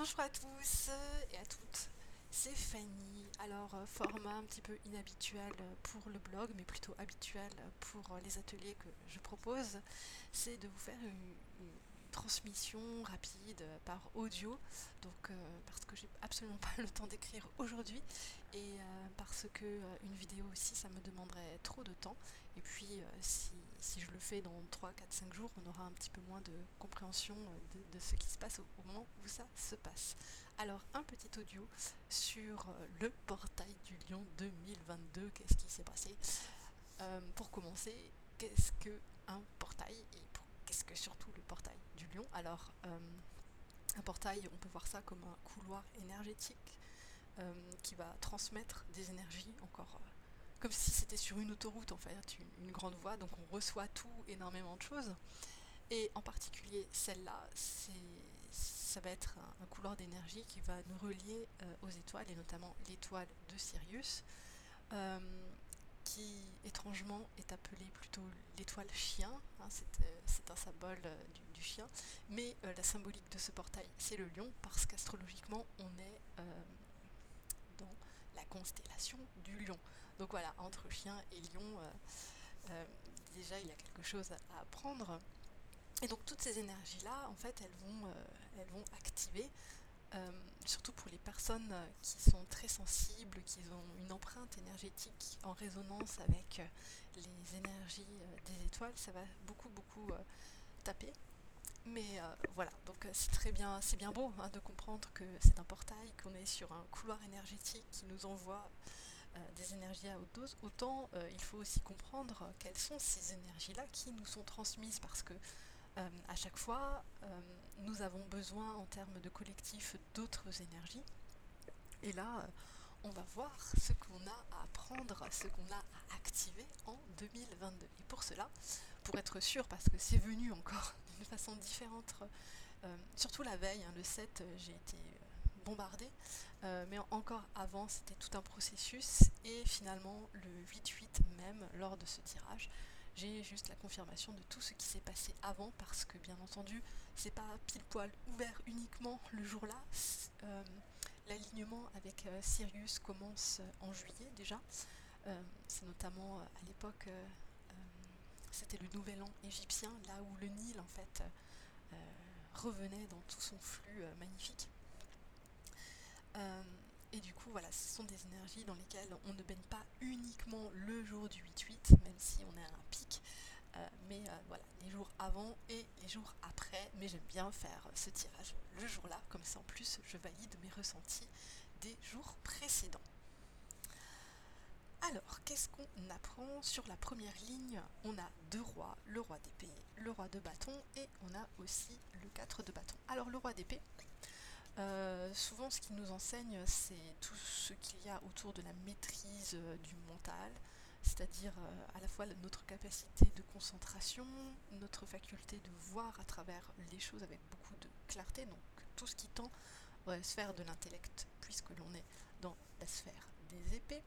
Bonjour à tous et à toutes, c'est Fanny. Alors, format un petit peu inhabituel pour le blog, mais plutôt habituel pour les ateliers que je propose, c'est de vous faire une transmission rapide par audio, donc parce que j'ai absolument pas le temps d'écrire aujourd'hui et parce que une vidéo aussi ça me demanderait trop de temps et puis si je le fais dans 3, 4, 5 jours, on aura un petit peu moins de compréhension de ce qui se passe au moment où ça se passe. Alors, un petit audio sur le portail du Lion 2022. Qu'est-ce qui s'est passé? Pour commencer, qu'est-ce que un portail et qu'est-ce que surtout le portail du Lion? Alors, un portail, on peut voir ça comme un couloir énergétique qui va transmettre des énergies encore comme si c'était sur une autoroute en fait, une grande voie, donc on reçoit tout, énormément de choses. Et en particulier celle-là, ça va être un couloir d'énergie qui va nous relier aux étoiles, et notamment l'étoile de Sirius, euh, qui étrangement est appelée plutôt l'étoile chien, hein, c'est un symbole du chien, mais la symbolique de ce portail, c'est le lion, parce qu'astrologiquement, on est dans la constellation du lion. Donc voilà, entre chien et lion, euh, déjà il y a quelque chose à apprendre. Et donc toutes ces énergies-là, en fait, elles vont activer, surtout pour les personnes qui sont très sensibles, qui ont une empreinte énergétique en résonance avec les énergies des étoiles, ça va beaucoup, beaucoup taper. Mais voilà, donc c'est bien beau hein, de comprendre que c'est un portail, qu'on est sur un couloir énergétique qui nous envoie des énergies à haute dose. Autant il faut aussi comprendre quelles sont ces énergies-là qui nous sont transmises, parce que à chaque fois, nous avons besoin en termes de collectif d'autres énergies. Et là, on va voir ce qu'on a à apprendre, ce qu'on a à activer en 2022. Et pour cela, pour être sûr, parce que c'est venu encore d'une façon différente, surtout la veille, hein, le 7, j'ai été bombardée, mais encore avant, c'était tout un processus. Et finalement, le 8-8 même, lors de ce tirage, j'ai juste la confirmation de tout ce qui s'est passé avant, parce que bien entendu, c'est pas pile poil ouvert uniquement le jour-là. L'alignement avec Sirius commence en juillet déjà. C'est notamment à l'époque, c'était le nouvel an égyptien, là où le Nil en fait revenait dans tout son flux magnifique. Euh, et du coup, voilà, ce sont des énergies dans lesquelles on ne baigne pas uniquement le jour du 8-8, même si on est à un pic, mais voilà, les jours avant et les jours après. Mais j'aime bien faire ce tirage le jour-là, comme ça en plus je valide mes ressentis des jours précédents. Alors, qu'est-ce qu'on apprend sur la première ligne? On a deux rois, le roi d'épée, le roi de bâton, et on a aussi le 4 de bâton. Alors, le roi d'épée, souvent ce qu'il nous enseigne, c'est tout ce qu'il y a autour de la maîtrise du mental, c'est-à-dire à la fois notre capacité de concentration, notre faculté de voir à travers les choses avec beaucoup de clarté, donc tout ce qui tend à la sphère de l'intellect, puisque l'on est dans la sphère des épées.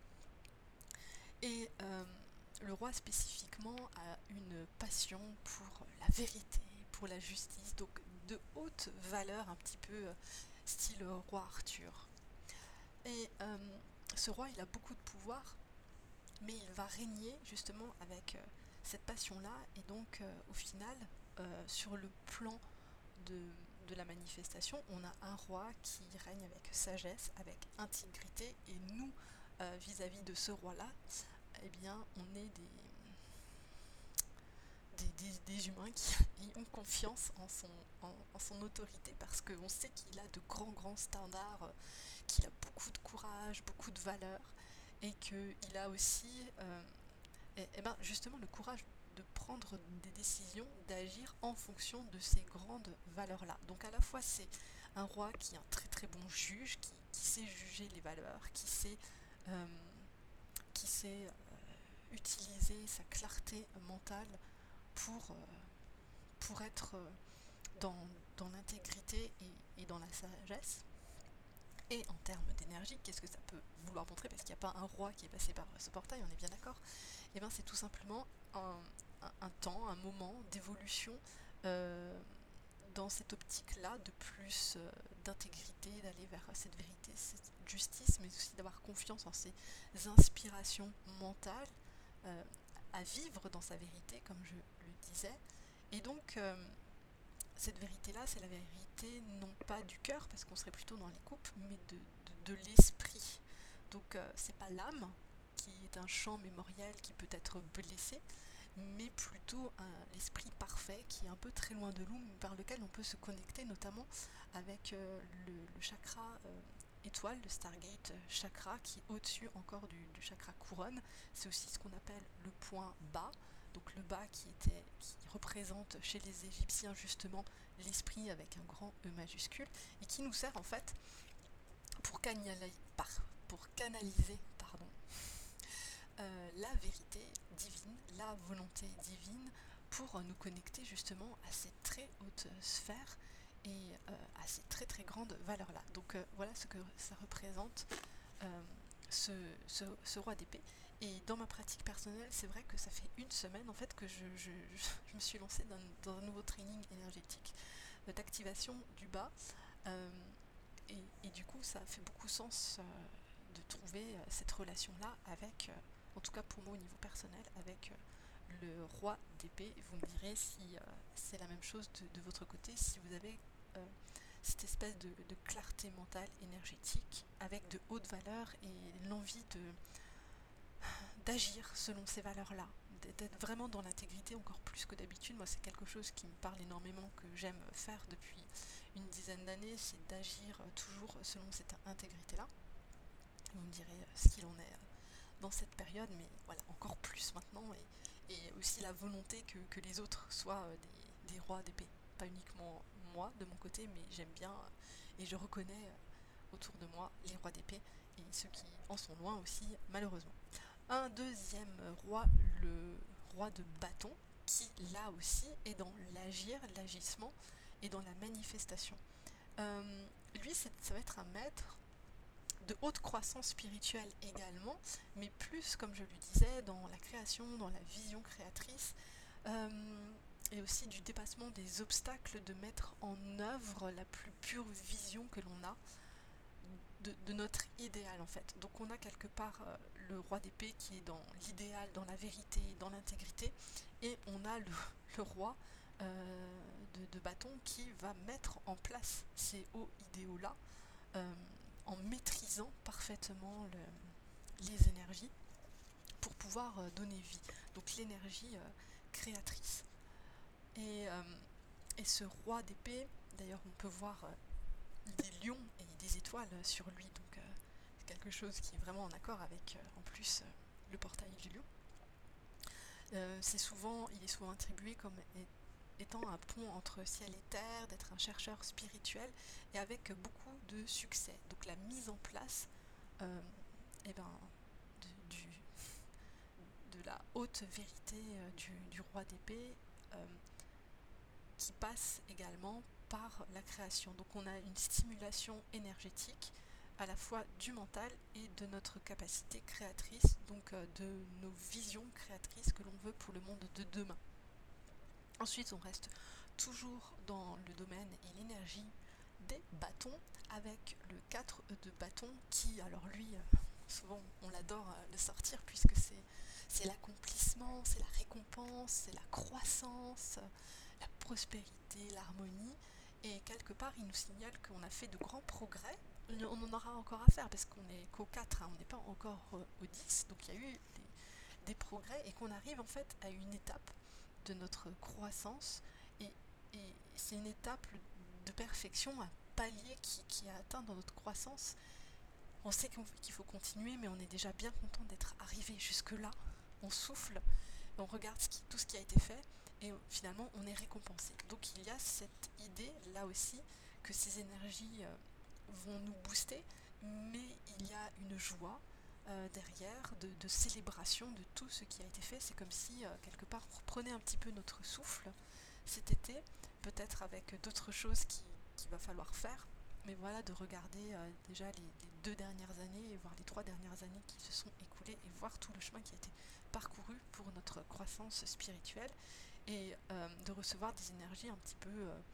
Et le roi spécifiquement a une passion pour la vérité, pour la justice, donc de haute valeur, un petit peu style roi Arthur. Et ce roi, il a beaucoup de pouvoir, mais il va régner justement avec cette passion-là, et donc au final, sur le plan de, de la manifestation, on a un roi qui règne avec sagesse, avec intégrité, et nous, vis-à-vis de ce roi-là, eh bien, on est des humains qui ont confiance en son autorité, parce qu'on sait qu'il a de grands standards, qu'il a beaucoup de courage, beaucoup de valeur, et qu'il a aussi ben justement le courage de prendre des décisions, d'agir en fonction de ces grandes valeurs-là. Donc à la fois c'est un roi qui est un très bon juge, qui sait juger les valeurs, euh, qui sait utiliser sa clarté mentale pour, être dans l'intégrité et dans la sagesse. Et en termes d'énergie, qu'est-ce que ça peut vouloir montrer? Parce qu'il n'y a pas un roi qui est passé par ce portail, on est bien d'accord. Et bien c'est tout simplement un temps, un moment d'évolution dans cette optique-là de plus d'intégrité, d'aller vers cette vérité, cette justice, mais aussi d'avoir confiance en ses inspirations mentales, euh, à vivre dans sa vérité, comme je le disais. Et donc, cette vérité-là, c'est la vérité non pas du cœur, parce qu'on serait plutôt dans les coupes, mais de l'esprit. Donc, c'est pas l'âme, qui est un champ mémoriel qui peut être blessé, mais plutôt l'esprit parfait qui est un peu très loin de nous, par lequel on peut se connecter notamment avec le chakra étoile, le Stargate chakra, qui est au-dessus encore du chakra couronne. C'est aussi ce qu'on appelle le point bas, donc le bas qui représente chez les Égyptiens justement l'esprit avec un grand E majuscule, et qui nous sert en fait pour canaliser la vérité divine, la volonté divine, pour nous connecter justement à ces très hautes sphères et à ces très très grandes valeurs-là. Donc voilà ce que ça représente, ce roi d'épée. Et dans ma pratique personnelle, c'est vrai que ça fait une semaine en fait que je me suis lancée dans un nouveau training énergétique d'activation du bas. Euh, et du coup, ça fait beaucoup sens de trouver cette relation-là avec, en tout cas pour moi au niveau personnel, avec le roi d'épée. Vous me direz si c'est la même chose de votre côté, si vous avez cette espèce de clarté mentale énergétique avec de hautes valeurs et l'envie d'agir selon ces valeurs-là, d'être vraiment dans l'intégrité encore plus que d'habitude. Moi, c'est quelque chose qui me parle énormément, que j'aime faire depuis une dizaine d'années, c'est d'agir toujours selon cette intégrité-là. Vous me direz ce qu'il en est dans cette période, mais voilà, encore plus maintenant, et aussi la volonté que les autres soient des rois d'épée. Pas uniquement moi de mon côté, mais j'aime bien et je reconnais autour de moi les rois d'épée et ceux qui en sont loin aussi, malheureusement. Un deuxième roi, le roi de bâton, qui là aussi est dans l'agir, l'agissement et dans la manifestation. Lui, ça va être un maître de haute croissance spirituelle également, mais plus, comme je lui disais, dans la création, dans la vision créatrice, et aussi du dépassement des obstacles, de mettre en œuvre la plus pure vision que l'on a de notre idéal en fait. Donc on a quelque part le roi d'épée qui est dans l'idéal, dans la vérité, dans l'intégrité, et on a le roi de bâton qui va mettre en place ces hauts idéaux-là, en maîtrisant parfaitement les énergies pour pouvoir donner vie. Donc l'énergie créatrice. Et, euh, et ce roi d'épée, d'ailleurs on peut voir des lions et des étoiles sur lui, donc c'est quelque chose qui est vraiment en accord avec en plus le portail du lion. Il est souvent attribué comme étant un pont entre ciel et terre, d'être un chercheur spirituel et avec beaucoup de succès. Donc la mise en place eh ben, de, du, de la haute vérité du roi d'épée, qui passe également par la création. Donc on a une stimulation énergétique à la fois du mental et de notre capacité créatrice, donc de nos visions créatrices que l'on veut pour le monde de demain. Ensuite, on reste toujours dans le domaine et l'énergie des bâtons, avec le 4 de bâton qui, alors lui, souvent on l'adore le sortir, puisque c'est l'accomplissement, c'est la récompense, c'est la croissance, la prospérité, l'harmonie, et quelque part il nous signale qu'on a fait de grands progrès. On en aura encore à faire parce qu'on n'est qu'au 4, hein, on n'est pas encore au 10, donc il y a eu des progrès et qu'on arrive en fait à une étape de notre croissance, et, et c'est une étape de perfection, un palier qui est atteint dans notre croissance. On sait qu'il faut continuer, mais on est déjà bien content d'être arrivé jusque-là. On souffle, on regarde tout ce qui a été fait, et finalement on est récompensé. Donc il y a cette idée là aussi que ces énergies vont nous booster, mais il y a une joie derrière, de célébration de tout ce qui a été fait. C'est comme si quelque part on reprenait un petit peu notre souffle cet été, peut-être avec d'autres choses qu'il va falloir faire. Mais voilà, de regarder déjà les 2 dernières années, et voir les 3 dernières années qui se sont écoulées, et voir tout le chemin qui a été parcouru pour notre croissance spirituelle, et de recevoir des énergies un petit peu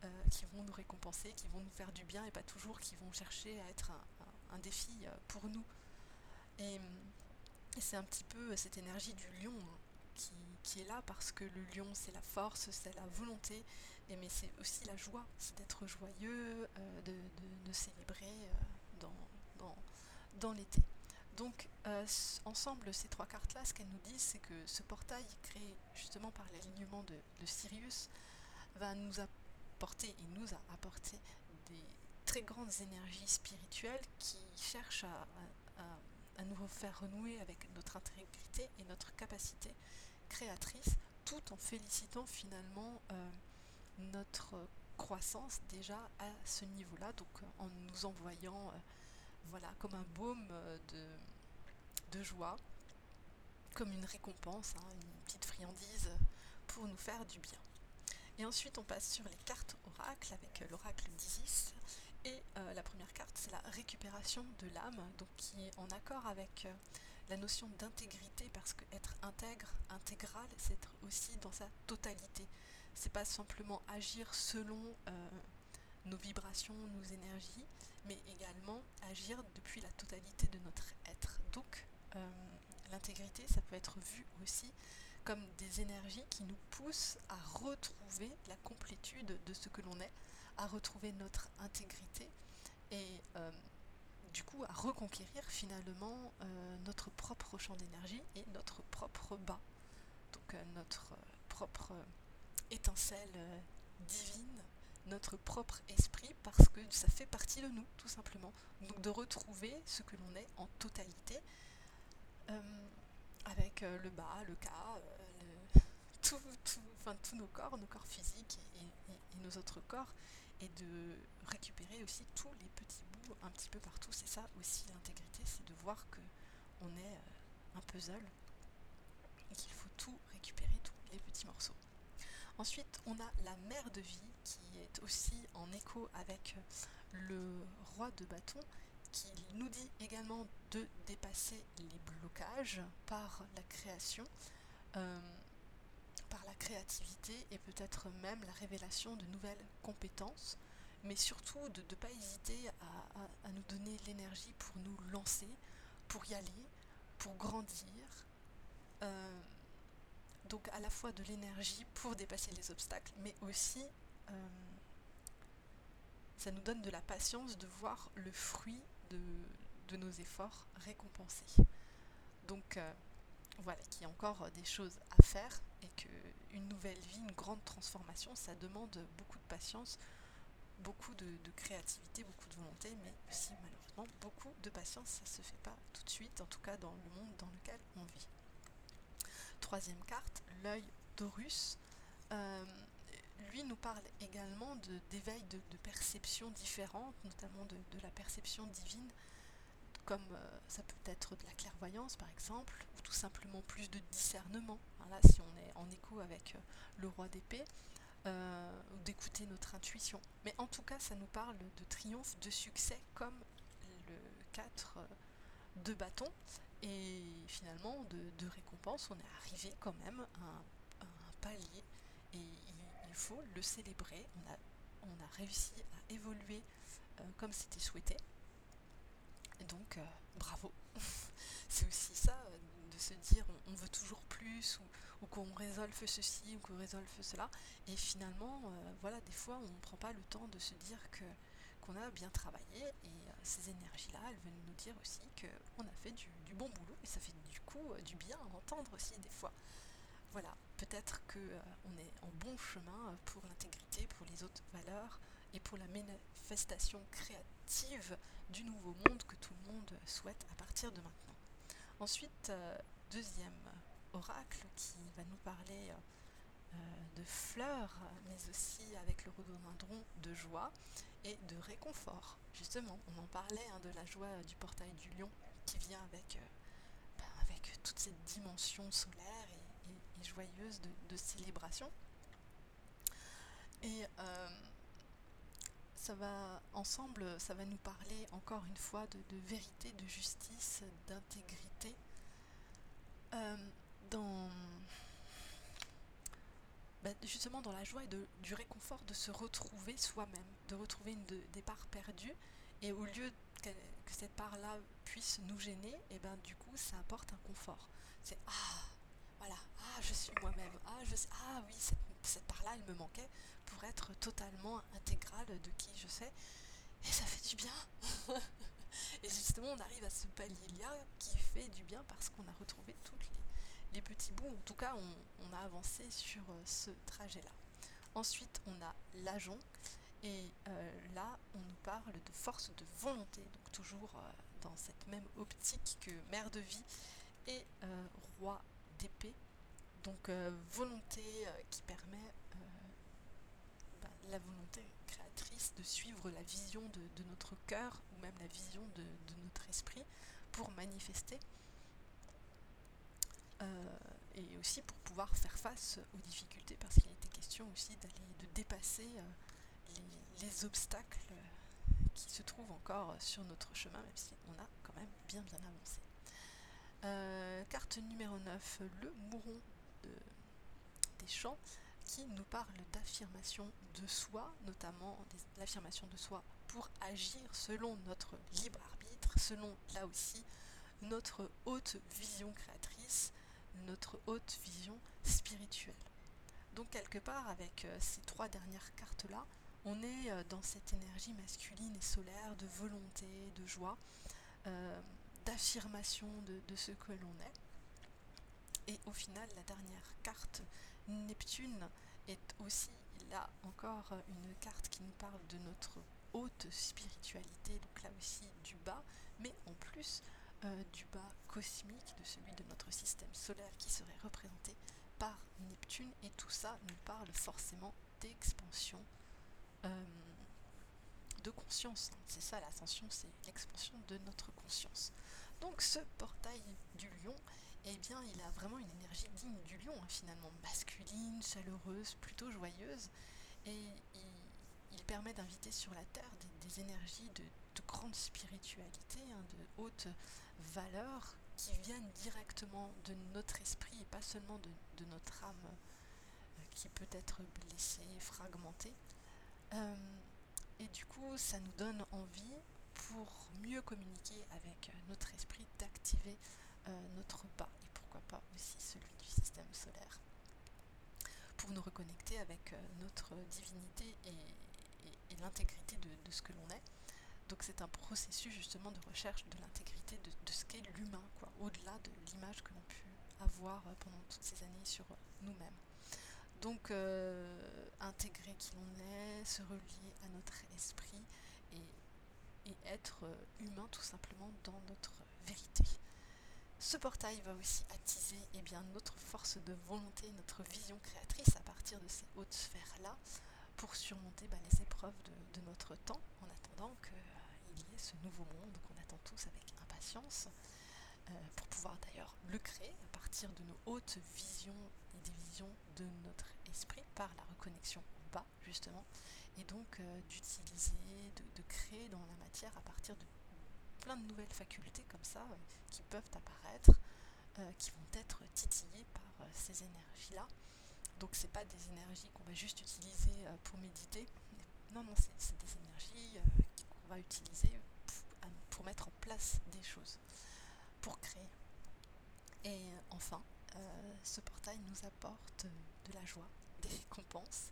qui vont nous récompenser, qui vont nous faire du bien et pas toujours qui vont chercher à être un défi pour nous. Et, et c'est un petit peu cette énergie du lion qui est là parce que le lion c'est la force, c'est la volonté, mais c'est aussi la joie, c'est d'être joyeux, de célébrer dans, dans, dans l'été. Donc ensemble, ces trois cartes-là, ce qu'elles nous disent, c'est que ce portail créé justement par l'alignement de Sirius va nous apporter et nous a apporté des très grandes énergies spirituelles qui cherchent à nous faire renouer avec notre intégrité et notre capacité créatrice, tout en félicitant finalement notre croissance déjà à ce niveau-là, donc en nous envoyant voilà, comme un baume de joie, comme une récompense, hein, une petite friandise pour nous faire du bien. Et ensuite, on passe sur les cartes oracles avec l'oracle d'Isis. Et la première carte, c'est la récupération de l'âme, donc qui est en accord avec la notion d'intégrité, parce que être intègre, intégral, c'est être aussi dans sa totalité. C'est pas simplement agir selon nos vibrations, nos énergies, mais également agir depuis la totalité de notre être. Donc, l'intégrité, ça peut être vu aussi comme des énergies qui nous poussent à retrouver la complétude de ce que l'on est, à retrouver notre intégrité et du coup à reconquérir finalement notre propre champ d'énergie et notre propre bas, donc notre propre étincelle divine, notre propre esprit, parce que ça fait partie de nous tout simplement. Donc de retrouver ce que l'on est en totalité, avec le bas, le cas, tous nos corps physiques et nos autres corps, et de récupérer aussi tous les petits bouts un petit peu partout. C'est ça aussi l'intégrité, c'est de voir que on est un puzzle et qu'il faut tout récupérer, tous les petits morceaux. Ensuite, on a la mère de vie qui est aussi en écho avec le roi de bâton, qui nous dit également de dépasser les blocages par la création, par la créativité et peut-être même la révélation de nouvelles compétences, mais surtout de ne pas hésiter à nous donner l'énergie pour nous lancer, pour y aller, pour grandir. Donc à la fois de l'énergie pour dépasser les obstacles, mais aussi ça nous donne de la patience de voir le fruit de nos efforts récompensés. Donc voilà, qu'il y a encore des choses à faire et qu'une nouvelle vie, une grande transformation, ça demande beaucoup de patience, beaucoup de créativité, beaucoup de volonté, mais aussi malheureusement beaucoup de patience. Ça ne se fait pas tout de suite, en tout cas dans le monde dans lequel on vit. Troisième carte, l'œil d'Horus. Lui nous parle également d'éveil de perceptions différentes, notamment de la perception divine, comme ça peut être de la clairvoyance par exemple, ou tout simplement plus de discernement. Hein, là, si on est en écho avec le roi d'épée, ou d'écouter notre intuition. Mais en tout cas, ça nous parle de triomphe, de succès, comme le 4 de bâton, et finalement de récompense. On est arrivé quand même à un palier, et il faut le célébrer. On a réussi à évoluer comme c'était souhaité. Et donc, bravo. C'est aussi ça, de se dire on veut toujours plus, ou qu'on résolve ceci, ou qu'on résolve cela. Et finalement, voilà, des fois, on ne prend pas le temps de se dire qu'on a bien travaillé. Et ces énergies-là, elles veulent nous dire aussi qu'on a fait du bon boulot. Et ça fait du coup du bien à entendre aussi des fois. Voilà, peut-être qu'on est en bon chemin pour l'intégrité, pour les autres valeurs et pour la manifestation créative du nouveau monde que tout le monde souhaite à partir de maintenant. Ensuite, deuxième oracle qui va nous parler de fleurs, mais aussi avec le rhododendron de joie et de réconfort. Justement, on en parlait de la joie du portail du lion qui vient avec toute cette dimension solaire et joyeuse de célébration. Et ça va nous parler encore une fois de vérité, de justice, d'intégrité dans justement dans la joie et du réconfort de se retrouver soi-même, de retrouver des parts perdues, et au lieu que cette part-là puisse nous gêner, et ben du coup ça apporte un confort. C'est voilà, je suis moi-même, oui, cette part-là elle me manquait pour être totalement intégrale de qui je sais, et ça fait du bien. Et justement on arrive à ce palier-là qui fait du bien parce qu'on a retrouvé tous les petits bouts, en tout cas on a avancé sur ce trajet-là. Ensuite on a l'agent, et là on nous parle de force de volonté, donc toujours dans cette même optique que mère de vie et roi d'épée. Donc volonté qui permet la volonté créatrice de suivre la vision de notre cœur, ou même la vision de notre esprit, pour manifester, et aussi pour pouvoir faire face aux difficultés, parce qu'il était question aussi de dépasser les obstacles qui se trouvent encore sur notre chemin, même si on a quand même bien avancé. Carte numéro 9, le mouron des champs, qui nous parle d'affirmation de soi, notamment l'affirmation de soi pour agir selon notre libre arbitre, selon là aussi notre haute vision créatrice, notre haute vision spirituelle. Donc quelque part avec ces trois dernières cartes-là, on est dans cette énergie masculine et solaire de volonté, de joie, d'affirmation de ce que l'on est. Et au final, la dernière carte, Neptune, est aussi là encore une carte qui nous parle de notre haute spiritualité, donc là aussi du bas, mais en plus du bas cosmique, de celui de notre système solaire qui serait représenté par Neptune, et tout ça nous parle forcément d'expansion, de conscience. C'est ça l'ascension, c'est l'expansion de notre conscience. Donc ce portail du lion, eh bien il a vraiment une énergie digne du lion, finalement, masculine, chaleureuse, plutôt joyeuse, et il permet d'inviter sur la terre des énergies de grande spiritualité, de haute valeur, qui viennent directement de notre esprit et pas seulement de notre âme qui peut être blessée, fragmentée. Et du coup, ça nous donne envie, pour mieux communiquer avec notre esprit, d'activer notre bas, et pourquoi pas aussi celui du système solaire, pour nous reconnecter avec notre divinité et l'intégrité de ce que l'on est. Donc c'est un processus justement de recherche de l'intégrité de ce qu'est l'humain, au-delà de l'image que l'on a pu avoir pendant toutes ces années sur nous-mêmes. Donc intégrer qui l'on est, se relier à notre esprit, et être humain tout simplement dans notre vérité. Ce portail va aussi attiser notre force de volonté, notre vision créatrice à partir de ces hautes sphères-là, pour surmonter les épreuves de notre temps, en attendant qu'il y ait ce nouveau monde qu'on attend tous avec impatience, pour pouvoir d'ailleurs le créer à partir de nos hautes visions et des visions de notre esprit, par la reconnexion bas justement, et donc d'utiliser, de créer dans la matière à partir de plein de nouvelles facultés comme ça, qui peuvent apparaître, qui vont être titillées par ces énergies-là. Donc c'est pas des énergies qu'on va juste utiliser pour méditer, non, c'est des énergies qu'on va utiliser pour mettre en place des choses, pour créer. Et enfin, ce portail nous apporte de la joie, des récompenses.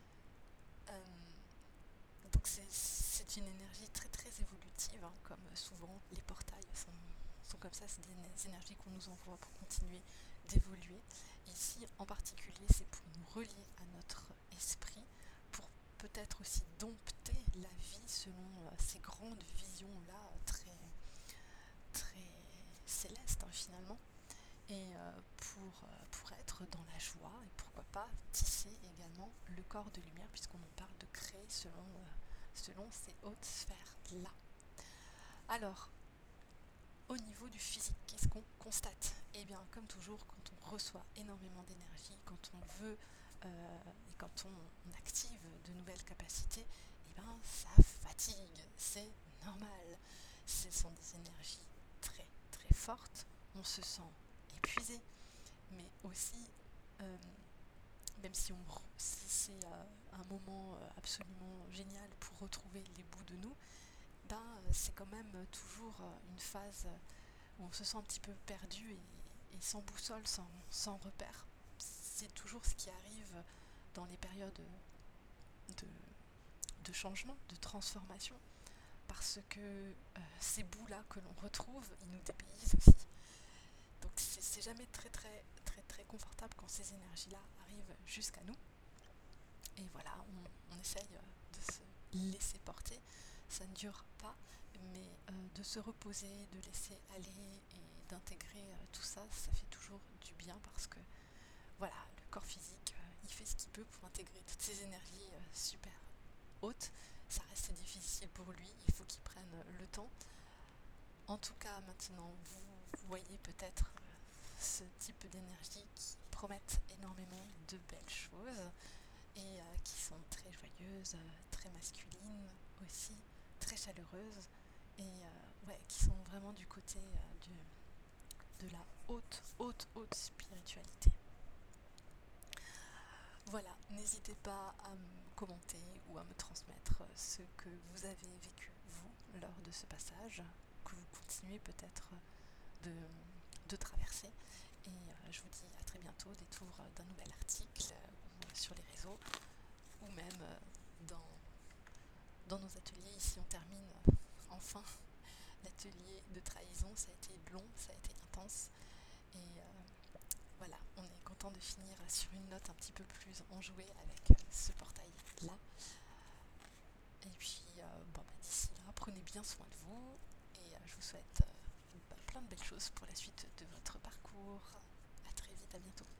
Donc c'est une énergie très très évolutive, comme souvent les portails sont comme ça, c'est des énergies qu'on nous envoie pour continuer d'évoluer. Ici en particulier, c'est pour nous relier à notre esprit, pour peut-être aussi dompter la vie selon ces grandes visions-là, très, très célestes finalement, et pour être dans la joie, et pourquoi pas tisser également le corps de lumière, puisqu'on en parle de créer selon ces hautes sphères-là. Alors, au niveau du physique, qu'est-ce qu'on constate ? Eh bien, comme toujours, quand on reçoit énormément d'énergie, quand on veut et quand on active de nouvelles capacités, eh bien, ça fatigue, c'est normal. Ce sont des énergies très très fortes, on se sent épuisé, mais aussi même si, si c'est un moment absolument génial pour retrouver les bouts de nous, ben, c'est quand même toujours une phase où on se sent un petit peu perdu et sans boussole, sans repère. C'est toujours ce qui arrive dans les périodes de, de changement, de transformation, parce que ces bouts-là que l'on retrouve, ils nous dépaysent aussi. Donc c'est jamais très confortable quand ces énergies-là arrivent jusqu'à nous. Et voilà, on essaye de se laisser porter. Ça ne dure pas, mais de se reposer, de laisser aller et d'intégrer tout ça, ça fait toujours du bien parce que voilà, le corps physique, il fait ce qu'il peut pour intégrer toutes ces énergies super hautes. Ça reste difficile pour lui, il faut qu'il prenne le temps. En tout cas, maintenant, vous voyez peut-être ce type d'énergie qui promettent énormément de belles choses et qui sont très joyeuses, très masculines aussi, très chaleureuses et ouais, qui sont vraiment du côté de la haute spiritualité. Voilà, n'hésitez pas à me commenter ou à me transmettre ce que vous avez vécu, vous, lors de ce passage, que vous continuez peut-être de, de traverser. Et je vous dis à très bientôt, détour d'un nouvel article ou sur les réseaux, ou même dans nos ateliers. Ici, on termine enfin l'atelier de trahison. Ça a été long, ça a été intense. Et voilà, on est content de finir sur une note un petit peu plus enjouée avec ce portail-là. Et puis, bon, bah, d'ici là, prenez bien soin de vous. Et je vous souhaite plein de belles choses pour la suite de votre parcours. À très vite, à bientôt.